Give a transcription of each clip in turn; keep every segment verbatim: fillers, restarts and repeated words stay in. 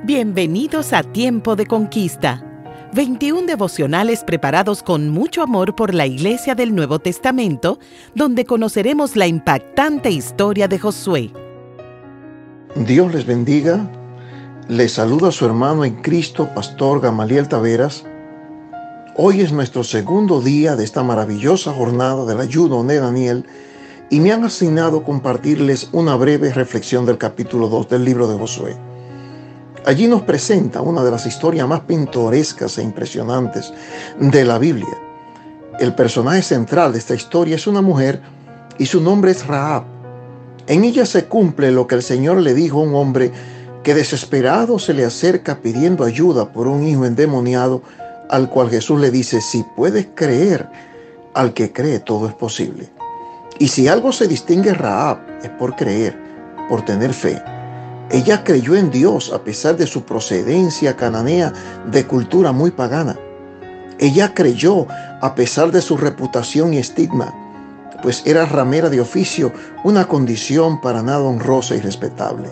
Bienvenidos a Tiempo de Conquista. veintiún devocionales preparados con mucho amor por la Iglesia del Nuevo Testamento, donde conoceremos la impactante historia de Josué. Dios les bendiga. Les saluda a su hermano en Cristo, Pastor Gamaliel Taveras. Hoy es nuestro segundo día de esta maravillosa jornada del ayuno de Daniel y me han asignado compartirles una breve reflexión del capítulo dos del libro de Josué. Allí nos presenta una de las historias más pintorescas e impresionantes de la Biblia. El personaje central de esta historia es una mujer y su nombre es Rahab. En ella se cumple lo que el Señor le dijo a un hombre que desesperado se le acerca pidiendo ayuda por un hijo endemoniado, al cual Jesús le dice: si puedes creer, al que cree todo es posible. Y si algo se distingue Rahab es por creer, por tener fe. Ella creyó en Dios a pesar de su procedencia cananea de cultura muy pagana. Ella creyó a pesar de su reputación y estigma, pues era ramera de oficio, una condición para nada honrosa y respetable.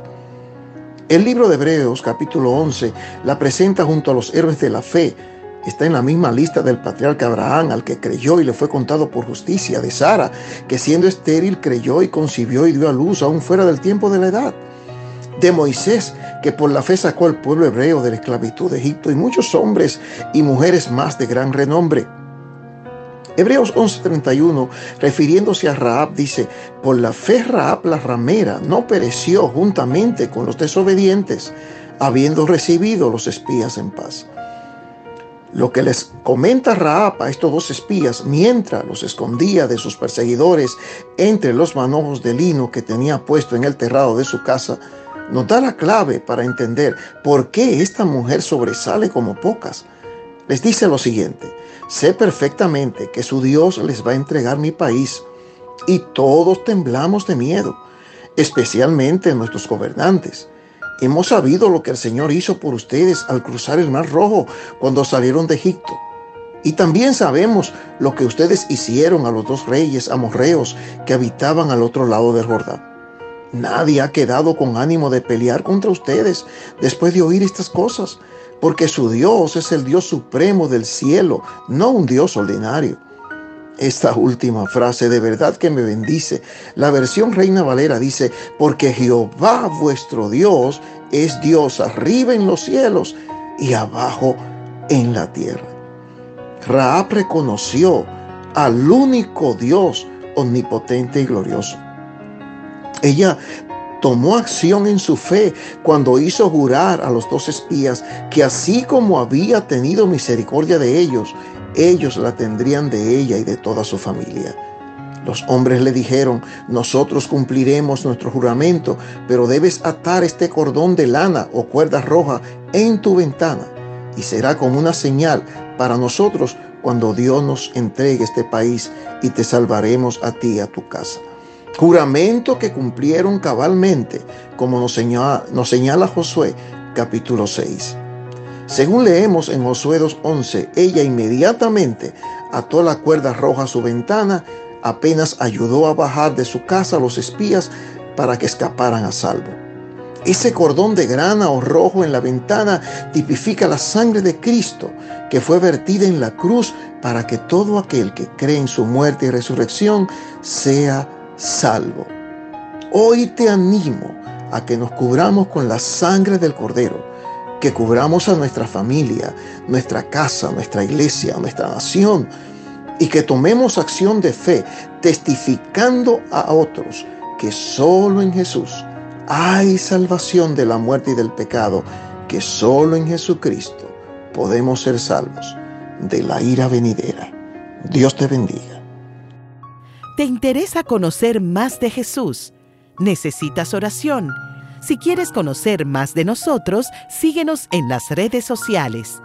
El libro de Hebreos, capítulo once, la presenta junto a los héroes de la fe. Está en la misma lista del patriarca Abraham, al que creyó y le fue contado por justicia, de Sara, que siendo estéril creyó y concibió y dio a luz aún fuera del tiempo de la edad, de Moisés, que por la fe sacó al pueblo hebreo de la esclavitud de Egipto, y muchos hombres y mujeres más de gran renombre. Hebreos once treinta y uno, refiriéndose a Rahab, dice: por la fe Rahab la ramera no pereció juntamente con los desobedientes, habiendo recibido los espías en paz. Lo que les comenta Rahab a estos dos espías mientras los escondía de sus perseguidores entre los manojos de lino que tenía puesto en el terrado de su casa, nos da la clave para entender por qué esta mujer sobresale como pocas. Les dice lo siguiente: sé perfectamente que su Dios les va a entregar mi país, y todos temblamos de miedo, especialmente nuestros gobernantes. Hemos sabido lo que el Señor hizo por ustedes al cruzar el Mar Rojo cuando salieron de Egipto. Y también sabemos lo que ustedes hicieron a los dos reyes amorreos que habitaban al otro lado del Jordán. Nadie ha quedado con ánimo de pelear contra ustedes después de oír estas cosas, porque su Dios es el Dios supremo del cielo, no un Dios ordinario. Esta última frase de verdad que me bendice. La versión Reina Valera dice: porque Jehová vuestro Dios es Dios arriba en los cielos y abajo en la tierra. Rahab reconoció al único Dios omnipotente y glorioso. Ella tomó acción en su fe cuando hizo jurar a los dos espías que así como había tenido misericordia de ellos, ellos la tendrían de ella y de toda su familia. Los hombres le dijeron: nosotros cumpliremos nuestro juramento, pero debes atar este cordón de lana o cuerda roja en tu ventana, y será como una señal para nosotros cuando Dios nos entregue este país, y te salvaremos a ti y a tu casa. Juramento que cumplieron cabalmente, como nos señala, nos señala Josué capítulo seis. Según leemos en Josué dos once, ella inmediatamente ató la cuerda roja a su ventana, apenas ayudó a bajar de su casa a los espías para que escaparan a salvo. Ese cordón de grana o rojo en la ventana tipifica la sangre de Cristo, que fue vertida en la cruz para que todo aquel que cree en su muerte y resurrección sea salvo. Hoy te animo a que nos cubramos con la sangre del Cordero, que cubramos a nuestra familia, nuestra casa, nuestra iglesia, nuestra nación, y que tomemos acción de fe, testificando a otros que solo en Jesús hay salvación de la muerte y del pecado, que solo en Jesucristo podemos ser salvos de la ira venidera. Dios te bendiga. ¿Te interesa conocer más de Jesús? ¿Necesitas oración? Si quieres conocer más de nosotros, síguenos en las redes sociales.